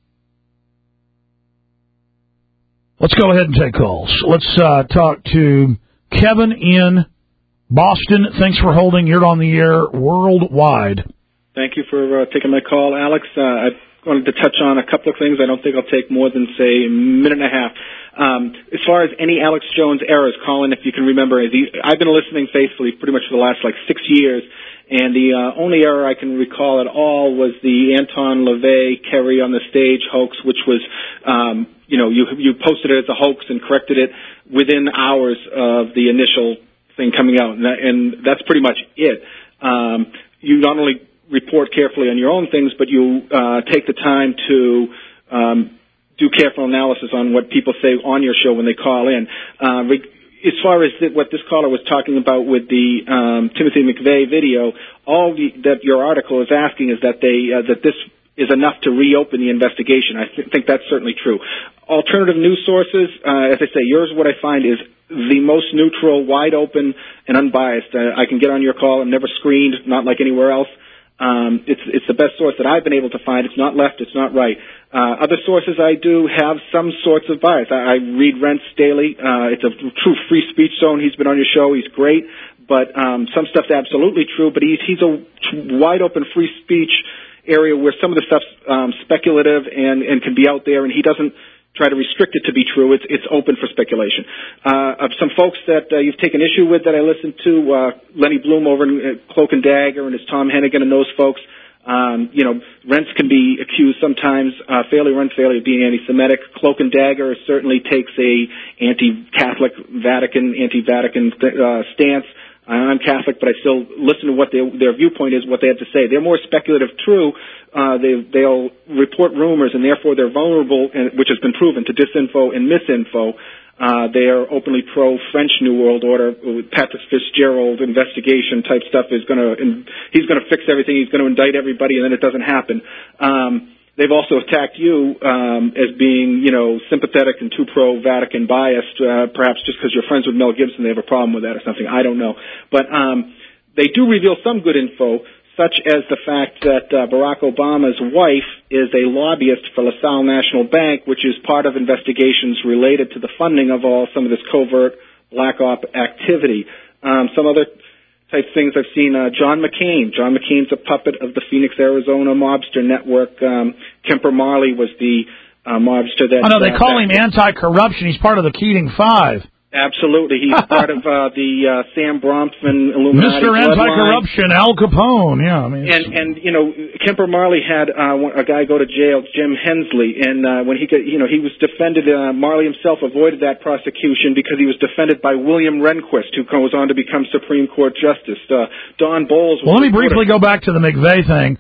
Speaker 2: Let's go ahead and take calls. Let's uh, talk to Kevin in Boston. Thanks for holding. You're on the air worldwide.
Speaker 19: Thank you for uh, taking my call, Alex. Uh, I wanted to touch on a couple of things. I don't think I'll take more than, say, a minute and a half. Um, as far as any Alex Jones errors, Colin, if you can remember, I've been listening faithfully pretty much for the last, like, six years, and the uh, only error I can recall at all was the Anton LaVey Kerry on the stage hoax, which was, um, you know, you you posted it as a hoax and corrected it within hours of the initial thing coming out, and, that, and that's pretty much it. Um, you not only report carefully on your own things, but you uh, take the time to um, do careful analysis on what people say on your show when they call in. Uh, as far as the, what this caller was talking about with the um, Timothy McVeigh video, all the, that your article is asking is that they uh, that this is enough to reopen the investigation. I th- think that's certainly true. Alternative news sources, uh, as I say, yours, what I find is the most neutral, wide open, and unbiased. Uh, I can get on your call. I'm never screened, not like anywhere else. Um, it's it's the best source that I've been able to find. It's not left. It's not right. Uh, other sources I do have some sorts of bias. I, I read Rents daily. Uh, it's a true free speech zone. He's been on your show. He's great. But um, some stuff's absolutely true. But he's he's a wide open free speech area where some of the stuff's um, speculative and, and can be out there, and he doesn't try to restrict it to be true. It's it's open for speculation. Uh, of some folks that uh, you've taken issue with that I listened to, uh, Lenny Bloom over in uh, Cloak and Dagger, and his Tom Hennigan and those folks. Um, you know, Rents can be accused sometimes, uh, fairly or unfairly, of being anti-Semitic. Cloak and Dagger certainly takes a anti-Catholic, Vatican, anti-Vatican uh, stance. I'm Catholic, but I still listen to what they, their viewpoint is, what they have to say. They're more speculative, true. Uh, they, they'll report rumors, and therefore they're vulnerable, and, which has been proven, to disinfo and misinfo. Uh, they are openly pro-French New World Order. Patrick Fitzgerald investigation type stuff is going to, he's going to fix everything. He's going to indict everybody, and then it doesn't happen. Um, They've also attacked you um, as being, you know, sympathetic and too pro-Vatican biased, uh, perhaps just because you're friends with Mel Gibson. They have a problem with that or something. I don't know. But um, they do reveal some good info, such as the fact that uh, Barack Obama's wife is a lobbyist for LaSalle National Bank, which is part of investigations related to the funding of all some of this covert black op activity. Um, some other type things I've seen. Uh, John McCain. John McCain's a puppet of the Phoenix, Arizona mobster network. Um, Kemper Marley was the uh, mobster that...
Speaker 2: I know, they
Speaker 19: uh,
Speaker 2: call him anti-corruption. He's part of the Keating Five.
Speaker 19: Absolutely. He's part of uh, the uh, Sam Bronfman Illuminati
Speaker 2: Mister Anti-Corruption, Al Capone, yeah. I mean,
Speaker 19: and, and, you know, Kemper Marley had uh, a guy go to jail, Jim Hensley, and uh, when he got, you know, he was defended, uh, Marley himself avoided that prosecution because he was defended by William Rehnquist, who goes on to become Supreme Court Justice. Uh, Don Bowles...
Speaker 2: Well, let me briefly go back to the McVeigh thing.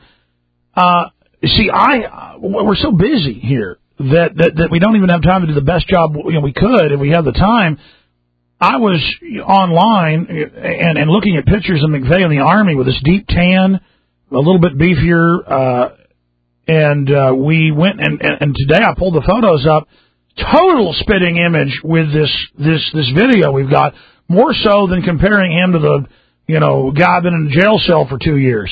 Speaker 2: Uh, see, I, we're so busy here that, that, that we don't even have time to do the best job, you know, we could if we had the time. I was online and, and looking at pictures of McVeigh in the Army with this deep tan, a little bit beefier, uh, and uh, we went and, and, and today I pulled the photos up. Total spitting image with this this this video we've got, more so than comparing him to the you know guy been in a jail cell for two years.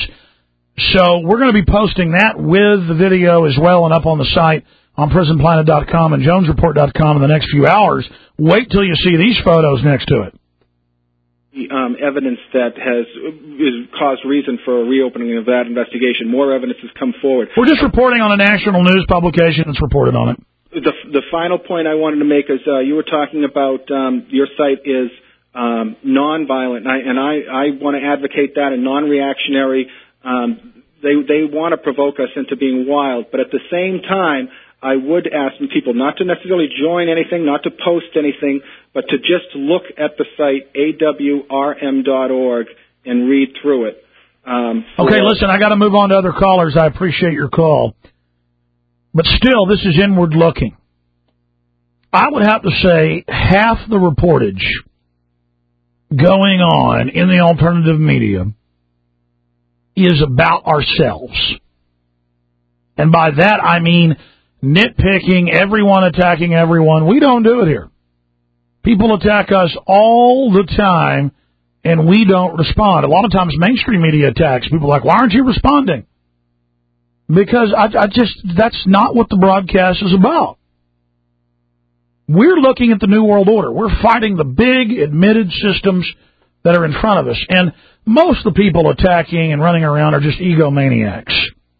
Speaker 2: So we're going to be posting that with the video as well and up on the site on prison planet dot com and jones report dot com in the next few hours. Wait till you see these photos next to it.
Speaker 19: um, evidence that has is caused reason for a reopening of that investigation. More evidence has come forward.
Speaker 2: We're just reporting on a national news publication that's reported on it.
Speaker 19: The the final point I wanted to make is uh, you were talking about um, your site is um, nonviolent, and I, and I, I want to advocate that and non-reactionary. Um, they they want to provoke us into being wild, but at the same time, I would ask people not to necessarily join anything, not to post anything, but to just look at the site A W R M dot org and read through it. Um,
Speaker 2: okay, listen, I got to move on to other callers. I appreciate your call. But still, this is inward looking. I would have to say half the reportage going on in the alternative media is about ourselves. And by that, I mean nitpicking, everyone attacking everyone. We don't do it here. People attack us all the time, and we don't respond. A lot of times, mainstream media attacks. People are like, why aren't you responding? Because I, I just, that's not what the broadcast is about. We're looking at the New World Order. We're fighting the big admitted systems that are in front of us. And most of the people attacking and running around are just egomaniacs.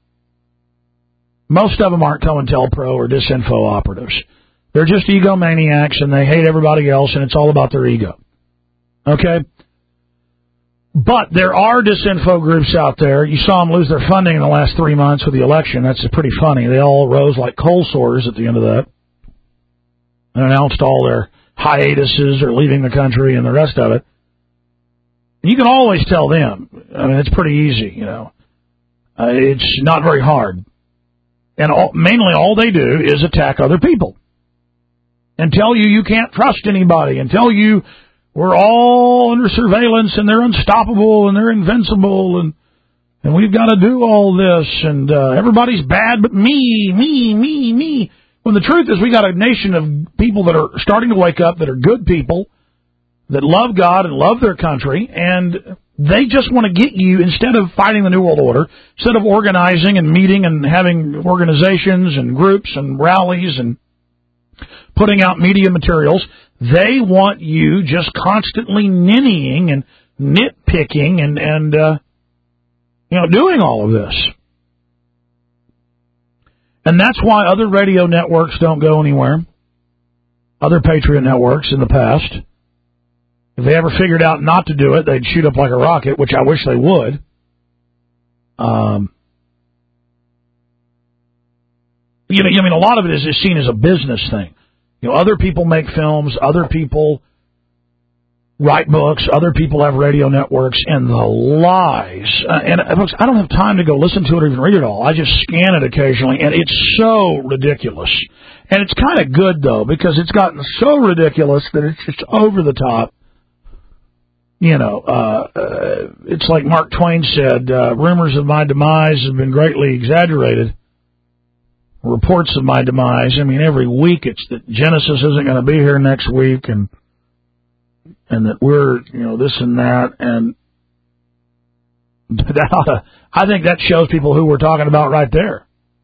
Speaker 2: Most of them aren't COINTELPRO or disinfo operatives. They're just egomaniacs, and they hate everybody else, and it's all about their ego. Okay? But there are disinfo groups out there. You saw them lose their funding in the last three months with the election. That's pretty funny. They all rose like coal sores at the end of that and announced all their hiatuses or leaving the country and the rest of it. You can always tell them. I mean, it's pretty easy, you know. Uh, it's not very hard. And all, mainly all they do is attack other people and tell you you can't trust anybody and tell you we're all under surveillance and they're unstoppable and they're invincible and and we've got to do all this and uh, everybody's bad but me, me, me, me. When the truth is we got a nation of people that are starting to wake up, that are good people, that love God and love their country, and they just want to get you, instead of fighting the New World Order, instead of organizing and meeting and having organizations and groups and rallies and putting out media materials, they want you just constantly ninnying and nitpicking and, and uh, you know, doing all of this. And that's why other radio networks don't go anywhere, other Patriot networks in the past. If they ever figured out not to do it, they'd shoot up like a rocket, which I wish they would. Um, you know, I mean, a lot of it is, is seen as a business thing. You know, other people make films, other people write books, other people have radio networks, and the lies. Uh, and, uh, folks, I don't have time to go listen to it or even read it all. I just scan it occasionally, and it's so ridiculous. And it's kind of good, though, because it's gotten so ridiculous that it's just over the top. You know, uh, uh, it's like Mark Twain said, uh, rumors of my demise have been greatly exaggerated. Reports of my demise. I mean, every week it's that Genesis isn't going to be here next week, and and that we're, you know, this and that, and that ought to, I think that shows people who we're talking about right there.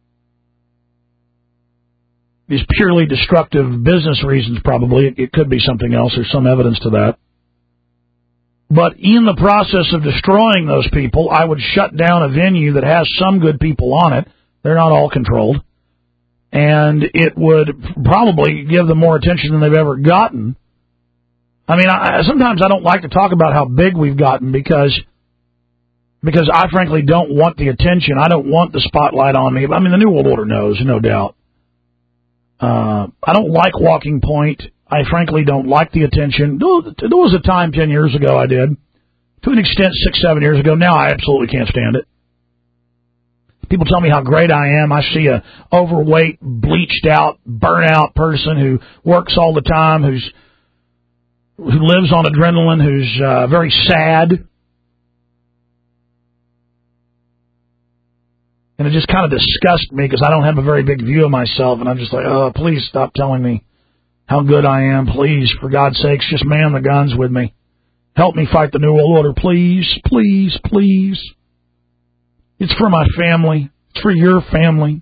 Speaker 2: These purely destructive business reasons, probably. It, it could be something else. There's some evidence to that. But in the process of destroying those people, I would shut down a venue that has some good people on it. They're not all controlled. And it would probably give them more attention than they've ever gotten. I mean, I, sometimes I don't like to talk about how big we've gotten because because I frankly don't want the attention. I don't want the spotlight on me. I mean, the New World Order knows, no doubt. Uh, I don't like Walking Point. I frankly don't like the attention. There was a time ten years ago I did. To an extent, six, seven years ago. Now I absolutely can't stand it. People tell me how great I am. I see a overweight, bleached out, burnout person who works all the time, who's who lives on adrenaline, who's uh, very sad. And it just kind of disgusts me because I don't have a very big view of myself. And I'm just like, oh, please stop telling me how good I am. Please, for God's sakes, just man the guns with me. Help me fight the New World Order. Please, please, please. It's for my family. It's for your family.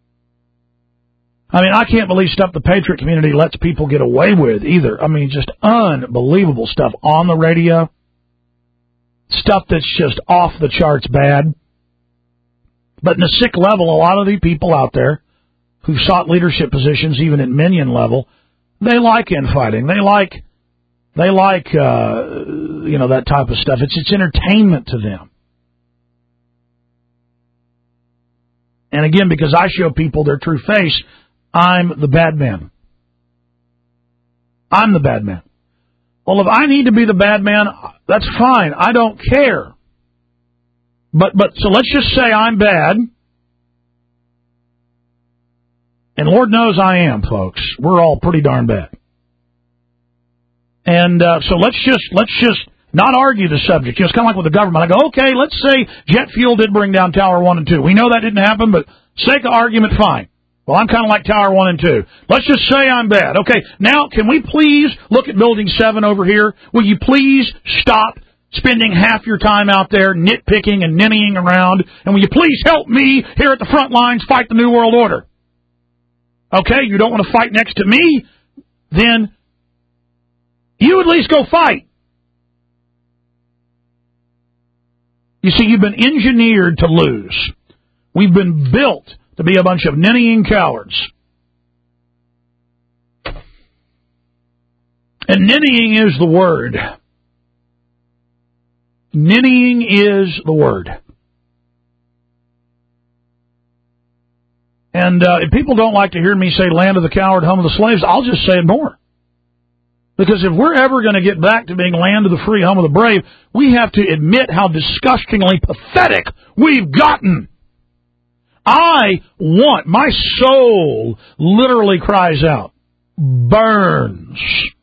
Speaker 2: I mean, I can't believe stuff the Patriot community lets people get away with either. I mean, just unbelievable stuff on the radio. stuff that's just off the charts bad. But in a sick level, a lot of the people out there who sought leadership positions, even at minion level, they like infighting. They like, they like, uh, you know, that type of stuff. It's it's entertainment to them. And again, because I show people their true face, I'm the bad man. I'm the bad man. Well, if I need to be the bad man, that's fine. I don't care. But but so let's just say I'm bad. And Lord knows I am, folks. We're all pretty darn bad. And uh, so let's just let's just not argue the subject. You know, it's kind of like with the government. I go, okay, let's say jet fuel did bring down Tower one and two. We know that didn't happen, but sake of argument, fine. Well, I'm kind of like Tower one and two. Let's just say I'm bad. Okay, now can we please look at Building seven over here? Will you please stop spending half your time out there nitpicking and ninnying around? And will you please help me here at the front lines fight the New World Order? Okay, you don't want to fight next to me? Then you at least go fight. You see, you've been engineered to lose. We've been built to be a bunch of ninnying cowards. And ninnying is the word. Ninnying is the word. And uh, if people don't like to hear me say land of the coward, home of the slaves, I'll just say it more. Because if we're ever going to get back to being land of the free, home of the brave, we have to admit how disgustingly pathetic we've gotten. I want, my soul literally cries out, burns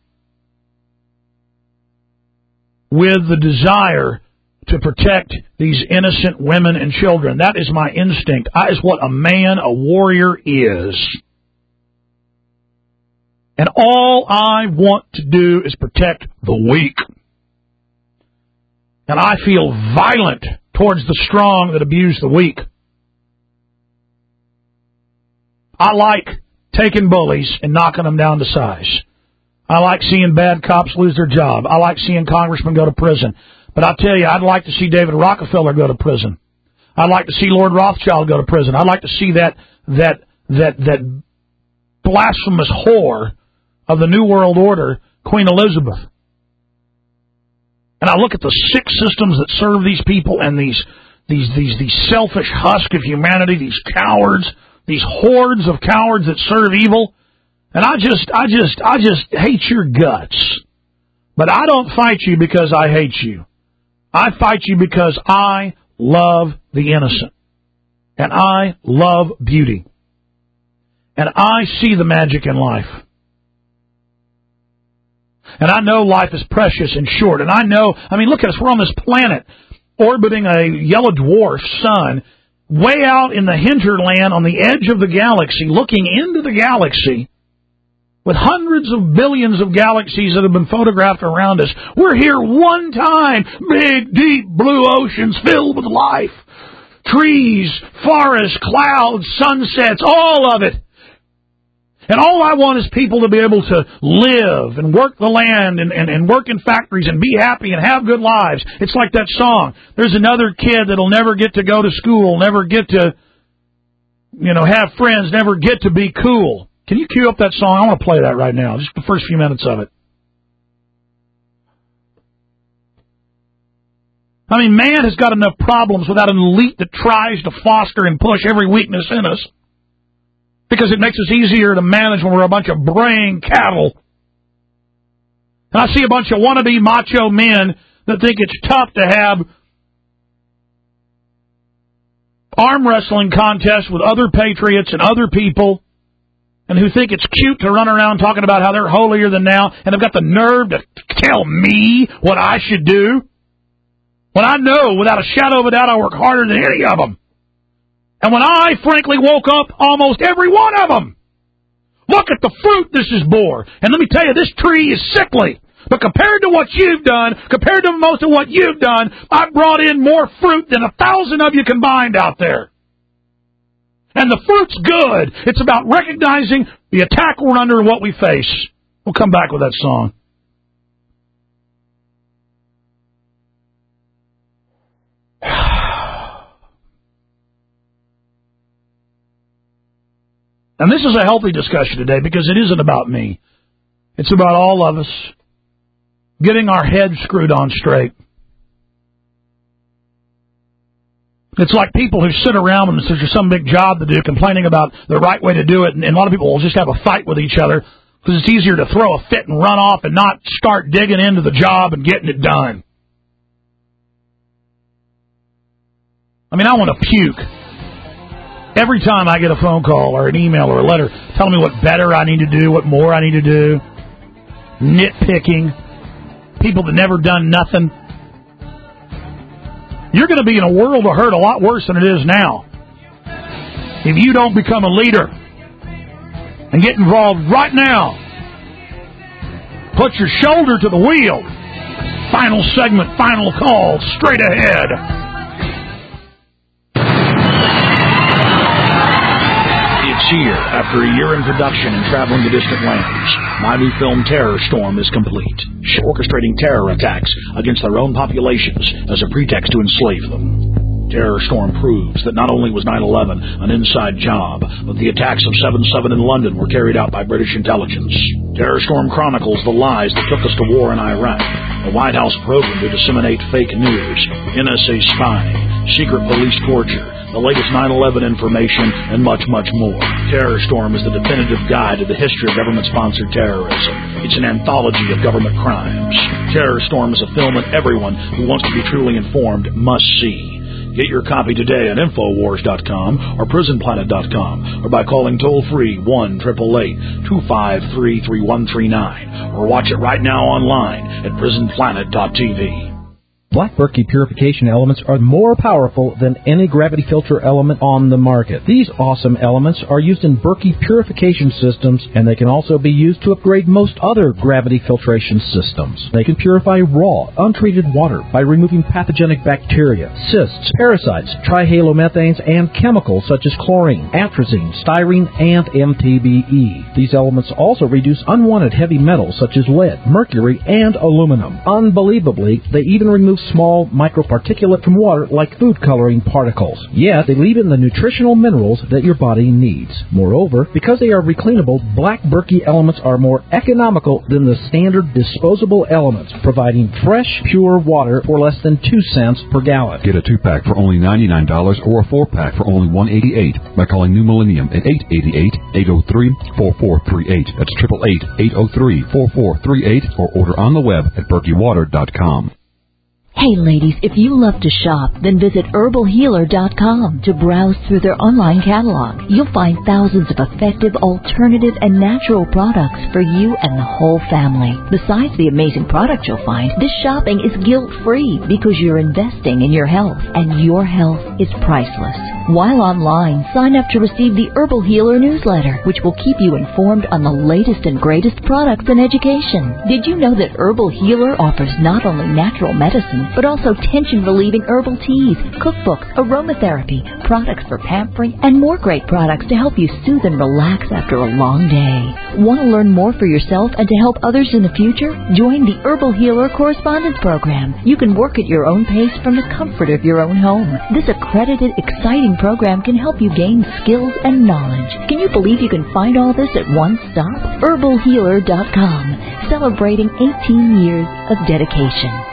Speaker 2: with the desire to protect these innocent women and children. That is my instinct. That is what a man, a warrior is. And all I want to do is protect the weak. And I feel violent towards the strong that abuse the weak. I like taking bullies and knocking them down to size. I like seeing bad cops lose their job. I like seeing congressmen go to prison. But I'll tell you, I'd like to see David Rockefeller go to prison. I'd like to see Lord Rothschild go to prison. I'd like to see that that that that blasphemous whore of the New World Order, Queen Elizabeth. And I look at the sick systems that serve these people and these these these these selfish husk of humanity, these cowards, these hordes of cowards that serve evil, and I just I just I just hate your guts. But I don't fight you because I hate you. I fight you because I love the innocent. And I love beauty. And I see the magic in life. And I know life is precious and short. And I know, I mean, look at us. We're on this planet orbiting a yellow dwarf sun way out in the hinterland on the edge of the galaxy, looking into the galaxy with hundreds of billions of galaxies that have been photographed around us. We're here one time. Big, deep blue oceans filled with life. Trees, forests, clouds, sunsets, all of it. And all I want is people to be able to live and work the land and, and, and work in factories and be happy and have good lives. It's like that song. There's another kid that'll never get to go to school, never get to, you know, have friends, never get to be cool. Can you cue up that song? I want to play that right now, just the first few minutes of it. I mean, man has got enough problems without an elite that tries to foster and push every weakness in us, because it makes us easier to manage when we're a bunch of braying cattle. And I see a bunch of wannabe macho men that think it's tough to have arm wrestling contests with other patriots and other people, and who think it's cute to run around talking about how they're holier than thou, and have got the nerve to tell me what I should do, when I know without a shadow of a doubt I work harder than any of them. And when I, frankly, woke up almost every one of them. Look at the fruit this has bore. And let me tell you, this tree is sickly. But compared to what you've done, compared to most of what you've done, I've brought in more fruit than a thousand of you combined out there. And the fruit's good. It's about recognizing the attack we're under and what we face. We'll come back with that song. And this is a healthy discussion today because it isn't about me. It's about all of us getting our heads screwed on straight. It's like people who sit around and there's some big job to do, complaining about the right way to do it, and, and a lot of people will just have a fight with each other because it's easier to throw a fit and run off and not start digging into the job and getting it done. I mean, I want to puke every time I get a phone call or an email or a letter telling me what better I need to do, what more I need to do, nitpicking, people that never done nothing. You're going to be in a world of hurt a lot worse than it is now if you don't become a leader and get involved right now. Put your shoulder to the wheel. Final segment, final call, straight ahead. Here, after a year in production and traveling to distant lands, my new film Terror Storm is complete, orchestrating terror attacks against their own populations as a pretext to enslave them. Terror Storm proves that not only was nine eleven an inside job, but the attacks of seven seven in London were carried out by British intelligence. Terror Storm chronicles the lies that took us to war in Iraq, a White House program to disseminate fake news, N S A spying, secret police torture, the latest nine eleven information, and much, much more. Terror Storm is the definitive guide to the history of government-sponsored terrorism. It's an anthology of government crimes. Terror Storm is a film that everyone who wants to be truly informed must see. Get your copy today at Infowars dot com or Prison Planet dot com or by calling toll-free one eight eight eight, two five three, three one three nine or watch it right now online at Prison Planet dot T V.
Speaker 10: Black Berkey purification elements are more powerful than any gravity filter element on the market. These awesome elements are used in Berkey purification systems, and they can also be used to upgrade most other gravity filtration systems. They can purify raw, untreated water by removing pathogenic bacteria, cysts, parasites, trihalomethanes, and chemicals such as chlorine, atrazine, styrene, and M T B E. These elements also reduce unwanted heavy metals such as lead, mercury, and aluminum. Unbelievably, they even remove small microparticulate from water like food coloring particles. Yet, they leave in the nutritional minerals that your body needs. Moreover, because they are recleanable, Black Berkey elements are more economical than the standard disposable elements, providing fresh, pure water for less than two cents per gallon.
Speaker 11: Get a two-pack for only ninety-nine dollars or a four-pack for only one hundred eighty-eight dollars by calling New Millennium at eight eight eight, eight oh three, four four three eight. That's eight eight eight, eight oh three, four four three eight or order on the web at berkey water dot com.
Speaker 20: Hey ladies, if you love to shop, then visit herbal healer dot com to browse through their online catalog. You'll find thousands of effective, alternative, and natural products for you and the whole family. Besides the amazing products you'll find, this shopping is guilt-free because you're investing in your health, and your health is priceless. While online, sign up to receive the Herbal Healer newsletter, which will keep you informed on the latest and greatest products and education. Did you know that Herbal Healer offers not only natural medicine, but also tension-relieving herbal teas, cookbooks, aromatherapy, products for pampering, and more great products to help you soothe and relax after a long day. Want to learn more for yourself and to help others in the future? Join the Herbal Healer Correspondence Program. You can work at your own pace from the comfort of your own home. This accredited, exciting program can help you gain skills and knowledge. Can you believe you can find all this at one stop? herbal healer dot com, celebrating eighteen years of dedication.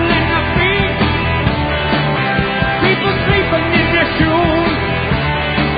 Speaker 21: People sleeping in their shoes.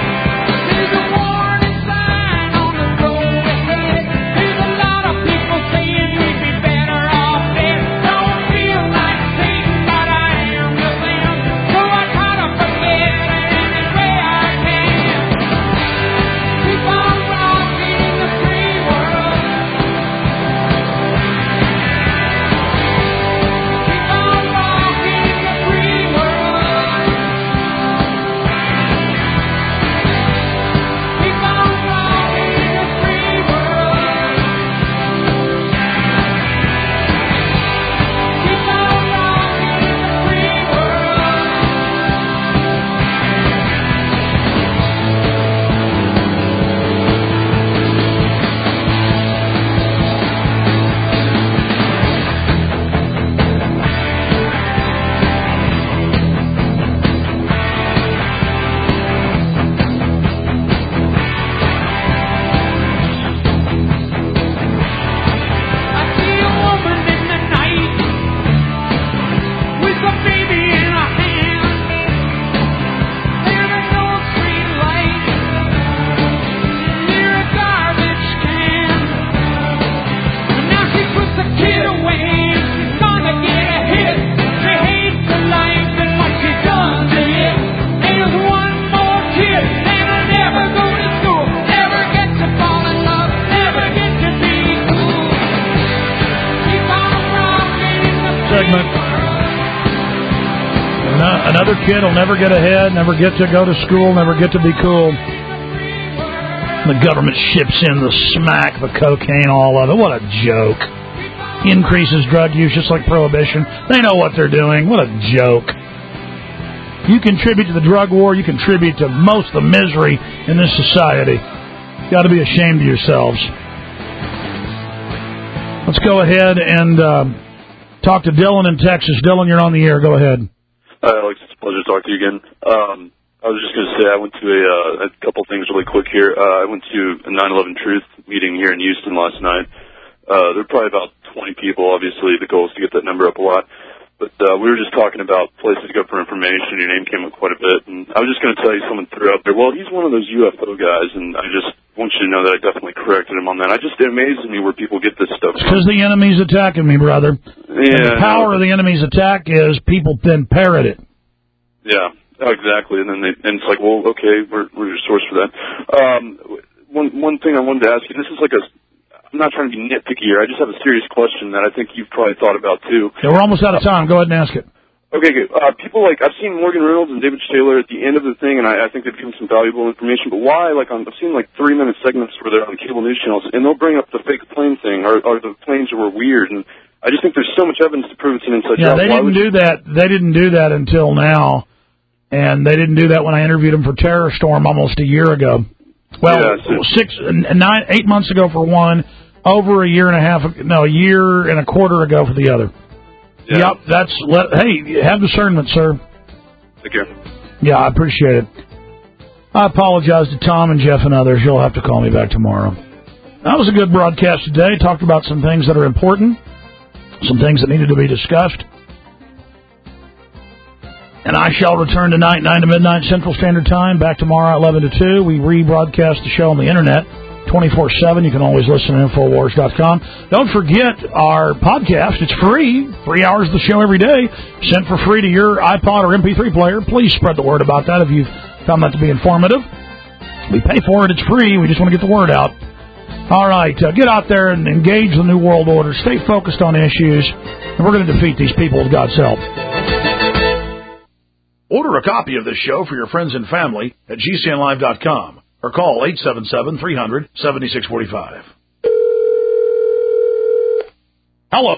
Speaker 2: another kid will never get ahead, never get to go to school, never get to be cool. The government ships in the smack, the cocaine, all of it. What a joke. Increases drug use just like prohibition. They know what they're doing. What a joke. You contribute to the drug war. You contribute to most of the misery in this society. You got to be ashamed of yourselves. Let's go ahead and uh, talk to Dylan in Texas. Dylan, you're on the air. Go ahead.
Speaker 21: Hi, Alex. It's a pleasure to talk to you again. Um, I was just going to say I went to a, uh, a couple things really quick here. Uh, I went to a nine eleven Truth meeting here in Houston last night. Uh, there were probably about twenty people. Obviously, the goal is to get that number up a lot. But uh, we were just talking about places to go for information. Your name came up quite a bit. And I was just going to tell you, someone threw out there, well, he's one of those U F O guys, and I just want you to know that I definitely corrected him on that. I just, it amazes me where people get this stuff from.
Speaker 2: Because the enemy's attacking me, brother.
Speaker 21: Yeah.
Speaker 2: And the power of the enemy's attack is people then parrot it.
Speaker 21: Yeah, exactly. And then they, and it's like, well, okay, we're, we're your source for that. Um, one, one thing I wanted to ask you, this is like a, I'm not trying to be nitpicky here. I just have a serious question that I think you've probably thought about too.
Speaker 2: Yeah, we're almost out of time. Go ahead and ask it.
Speaker 21: Okay, good. Uh, people like, I've seen Morgan Reynolds and David Taylor at the end of the thing, and I, I think they've given some valuable information, but why, like, on, I've seen like three-minute segments where they're on the cable news channels, and they'll bring up the fake plane thing, or, or the planes that were weird, and I just think there's so much evidence to prove it's an inside
Speaker 2: yeah,
Speaker 21: job.
Speaker 2: they didn't do that. They didn't do that until now, and they didn't do that when I interviewed them for Terror Storm almost a year ago. Well, yeah, so, six, nine, eight months ago for one, over a year and a half, no, a year and a quarter ago for the other.
Speaker 21: Yeah.
Speaker 2: Yep, that's, let, hey, have discernment, sir.
Speaker 21: Take care.
Speaker 2: Yeah, I appreciate it. I apologize to Tom and Jeff and others. You'll have to call me back tomorrow. That was a good broadcast today. Talked about some things that are important, some things that needed to be discussed. And I shall return tonight, nine to midnight Central Standard Time. Back tomorrow, eleven to two. We rebroadcast the show on the Internet, twenty-four seven. You can always listen at Infowars dot com. Don't forget our podcast. It's free. Three hours of the show every day. Sent for free to your iPod or M P three player. Please spread the word about that if you've found that to be informative. We pay for it. It's free. We just want to get the word out. All right. Uh, get out there and engage the New World Order. Stay focused on issues. And we're going to defeat these people with God's help. Order a copy of this show for your friends and family at G C N live dot com or call eight seven seven, three hundred, seventy-six forty-five. Hello.